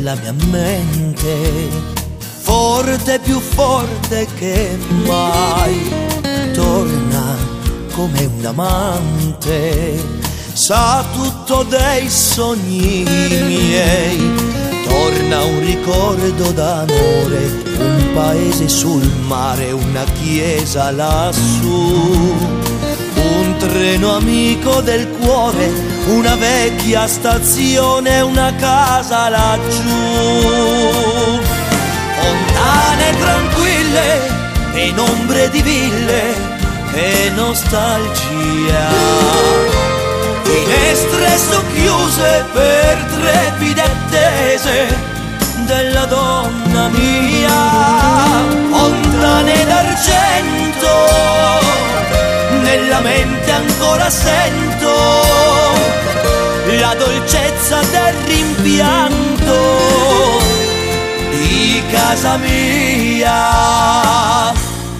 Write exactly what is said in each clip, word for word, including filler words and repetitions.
nella mia mente, forte, più forte che mai, torna come un amante, sa tutto dei sogni miei, torna un ricordo d'amore, un paese sul mare, una chiesa lassù, un treno amico del cuore, una vecchia stazione, una casa laggiù, fontane tranquille, penombre di ville e nostalgia, finestre socchiuse per trepide attese della donna mia, fontane d'argento, nella mente ancora sento la dolcezza del rimpianto di casa mia.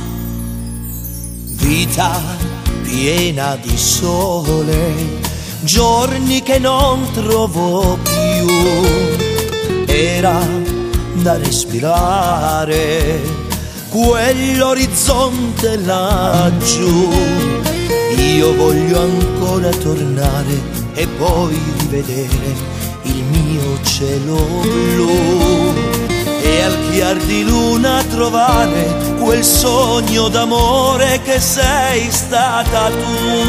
Vita piena di sole, giorni che non trovo più, era da respirare quell'orizzonte laggiù. Io voglio ancora tornare e poi rivedere il mio cielo blu e al chiar di luna trovare quel sogno d'amore che sei stata tu.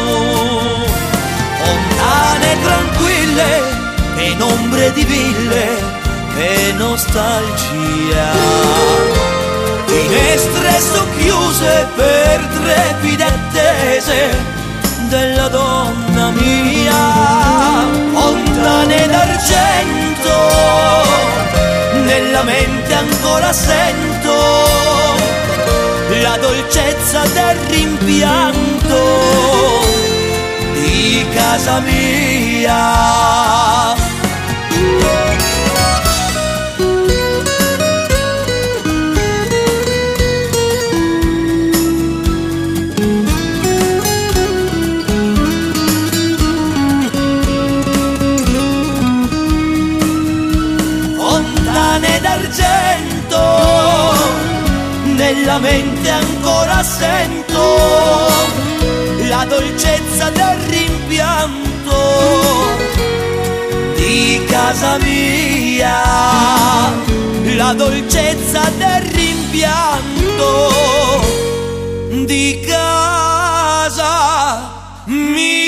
Fontane tranquille, penombre di ville e nostalgia, finestre socchiuse per trepide attese della donna mia, fontane d'argento, nella mente ancora sento la dolcezza del rimpianto di casa mia. D'argento, nella mente ancora sento la dolcezza del rimpianto di casa mia, la dolcezza del rimpianto di casa mia.